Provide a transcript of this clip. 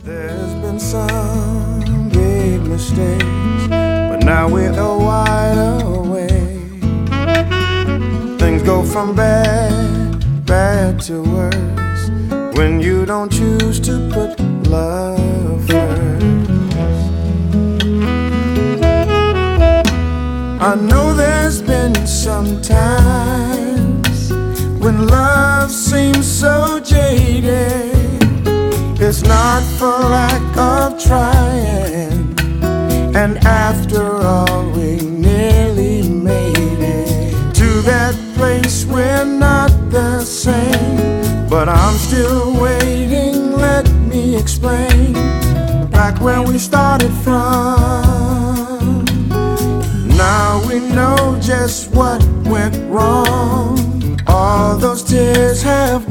There's been some big mistakes, but now we're wide awake. Things go from bad to worse when you don't choose to put love first. I know there's been some times when love seems so jaded. It's not for lack of trying, and after all we nearly made it to that place we're not the same. But I'm still waiting, let me explain, back where we started from. Now we know just what went wrong. All those tears have